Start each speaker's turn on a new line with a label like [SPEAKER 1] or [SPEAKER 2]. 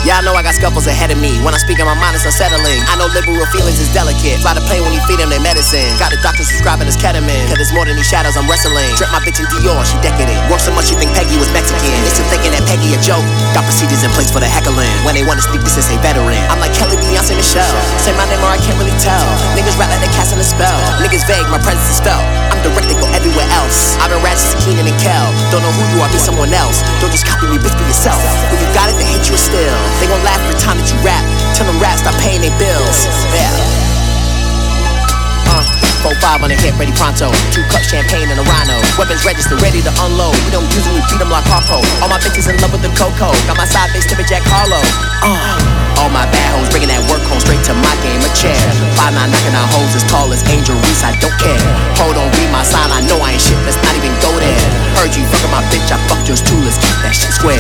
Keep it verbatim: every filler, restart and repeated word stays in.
[SPEAKER 1] Yeah, I know I got scuffles ahead of me. When I speak in my mind, it's unsettling. I know liberal feelings is delicate. Fly the plane when you feed them their medicine. Got a doctor subscribing his ketamine. Cause it's more than these shadows I'm wrestling. Drip my bitch in Dior, she decadent. Work so much you think Peggy was Mexican. They still thinking that Peggy a joke. Got procedures in place for the heckling. When they wanna speak, this is a veteran. I'm like Kelly, Beyonce, Michelle. Say my name or I can't really tell. Niggas rap like they casting a spell. Niggas vague, my presence is felt. I'm direct, they go everywhere else. I've been ratchet to Keenan and Kel. Don't know who you are, be someone else. Don't just copy me, bitch, be yourself. When you got it, they hate you still. They gon' laugh every time that you rap. Tell them rap, stop paying their bills. Yeah. Uh, four five on the hip, ready pronto. Two cups champagne and a rhino. Weapons registered, ready to unload. We don't use them, we beat them like Harpo. All my bitches in love with the Coco. Got my side bitch tipping Jack Harlow. Uh, all my bad hoes bringing that work home straight to my game of chair. Five nine knocking out hoes as tall as Angel Reese, I don't care. Hold on, read my sign, I know I ain't shit, let's not even go there. Heard you fucking my bitch, I fucked yours too, let's keep that shit square.